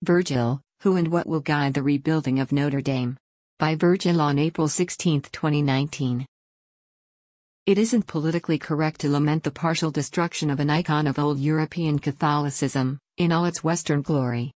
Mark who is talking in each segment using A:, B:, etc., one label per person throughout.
A: Virgil, Who and What Will Guide the Rebuilding of Notre Dame? By Virgil on April 16, 2019. It isn't politically correct to lament the partial destruction of an icon of old European Catholicism, in all its Western glory.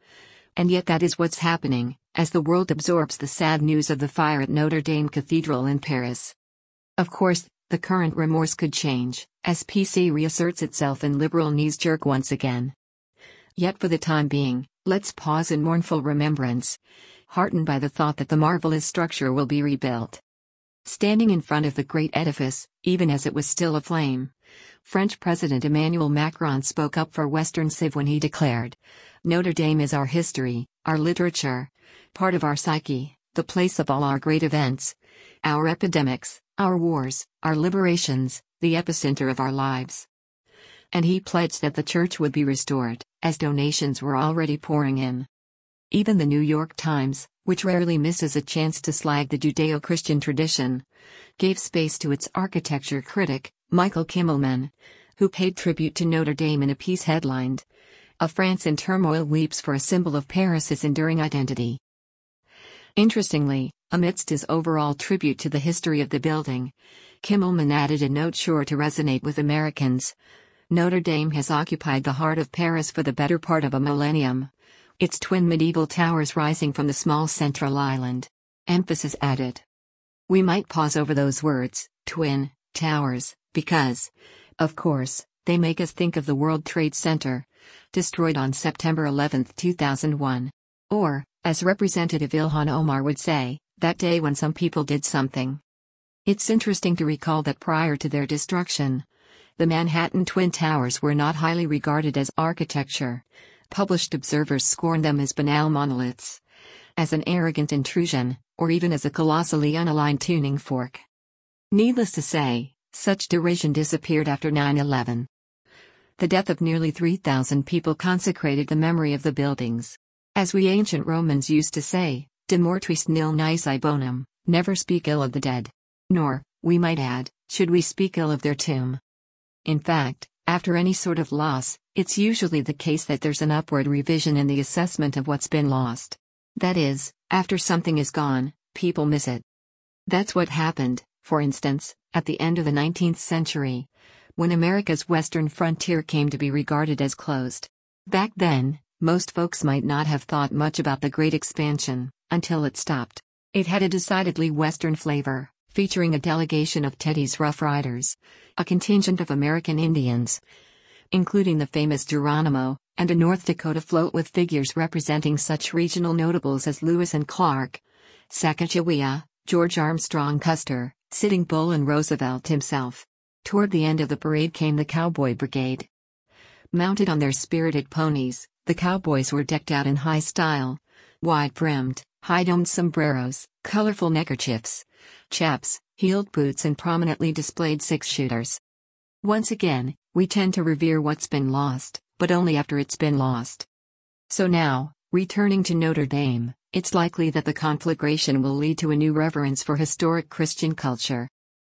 A: And yet that is what's happening, as the world absorbs the sad news of the fire at Notre Dame Cathedral in Paris. Of course, the current remorse could change, as PC reasserts itself in liberal knees-jerk once again. Yet for the time being, let's pause in mournful remembrance, heartened by the thought that the marvelous structure will be rebuilt. Standing in front of the great edifice, even as it was still aflame, French President Emmanuel Macron spoke up for Western civ when he declared, "Notre Dame is our history, our literature, part of our psyche, the place of all our great events, our epidemics, our wars, our liberations, the epicenter of our lives." And he pledged that the church would be restored, as donations were already pouring in. Even the New York Times, which rarely misses a chance to slag the Judeo-Christian tradition, gave space to its architecture critic, Michael Kimmelman, who paid tribute to Notre Dame in a piece headlined, "A France in Turmoil Weeps for a Symbol of Paris's Enduring Identity." Interestingly, amidst his overall tribute to the history of the building, Kimmelman added a note sure to resonate with Americans. Notre Dame has occupied the heart of Paris for the better part of a millennium, its twin medieval towers rising from the small central island. Emphasis added. We might pause over those words, twin towers, because, of course, they make us think of the World Trade Center, destroyed on September 11, 2001. Or, as Representative Ilhan Omar would say, that day when some people did something. It's interesting to recall that prior to their destruction, the Manhattan Twin Towers were not highly regarded as architecture. Published observers scorned them as banal monoliths, as an arrogant intrusion, or even as a colossally unaligned tuning fork. Needless to say, such derision disappeared after 9/11. The death of nearly 3,000 people consecrated the memory of the buildings. As we ancient Romans used to say, de mortuis nil nisi bonum, never speak ill of the dead. Nor, we might add, should we speak ill of their tomb. In fact, after any sort of loss, it's usually the case that there's an upward revision in the assessment of what's been lost. That is, after something is gone, people miss it. That's what happened, for instance, at the end of the 19th century, when America's western frontier came to be regarded as closed. Back then, most folks might not have thought much about the Great Expansion, until it stopped. It had a decidedly western flavor, featuring a delegation of Teddy's Rough Riders, a contingent of American Indians, including the famous Geronimo, and a North Dakota float with figures representing such regional notables as Lewis and Clark, Sacagawea, George Armstrong Custer, Sitting Bull and Roosevelt himself. Toward the end of the parade came the Cowboy Brigade. Mounted on their spirited ponies, the cowboys were decked out in high style, wide-brimmed, high-domed sombreros, colorful neckerchiefs, chaps, heeled boots and prominently displayed six-shooters. Once again, we tend to revere what's been lost, but only after it's been lost. So now, returning to Notre Dame, it's likely that the conflagration will lead to a new reverence for historic Christian culture.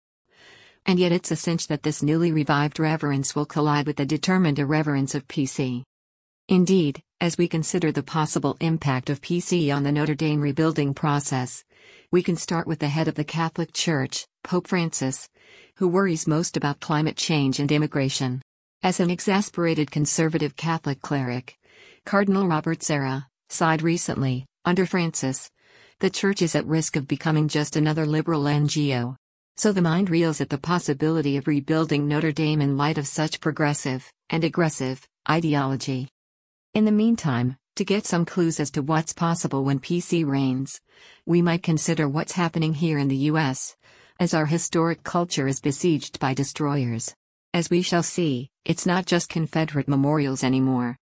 A: And yet it's a cinch that this newly revived reverence will collide with the determined irreverence of PC. Indeed, as we consider the possible impact of PC on the Notre Dame rebuilding process, we can start with the head of the Catholic Church, Pope Francis, who worries most about climate change and immigration. As an exasperated conservative Catholic cleric, Cardinal Robert Sarah sighed recently, under Francis, the Church is at risk of becoming just another liberal NGO. So the mind reels at the possibility of rebuilding Notre Dame in light of such progressive and aggressive ideology. In the meantime, to get some clues as to what's possible when PC reigns, we might consider what's happening here in the US, as our historic culture is besieged by destroyers. As we shall see, it's not just Confederate memorials anymore.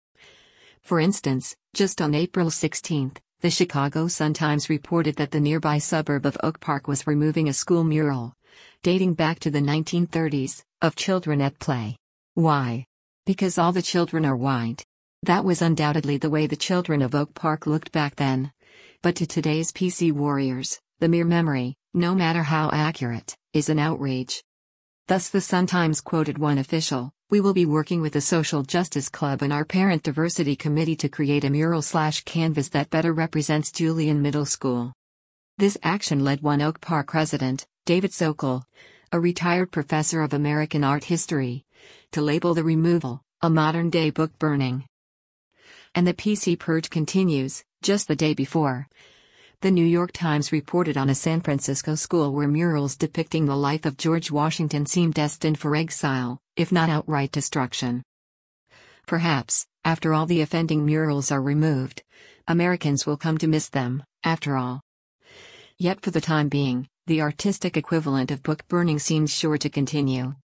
A: For instance, just on April 16, the Chicago Sun-Times reported that the nearby suburb of Oak Park was removing a school mural, dating back to the 1930s, of children at play. Why? Because all the children are white. That was undoubtedly the way the children of Oak Park looked back then. But to today's PC warriors, the mere memory, no matter how accurate, is an outrage. Thus the Sun-Times quoted one official, We will be working with the Social Justice Club and our Parent Diversity Committee to create a mural/canvas that better represents Julian Middle School. This action led One Oak Park resident, David Sokol, a retired professor of American art history, to label the removal a modern-day book burning. And the PC purge continues. Just the day before, the New York Times reported on a San Francisco school where murals depicting the life of George Washington seem destined for exile, if not outright destruction. Perhaps, after all the offending murals are removed, Americans will come to miss them, after all. Yet for the time being, the artistic equivalent of book burning seems sure to continue.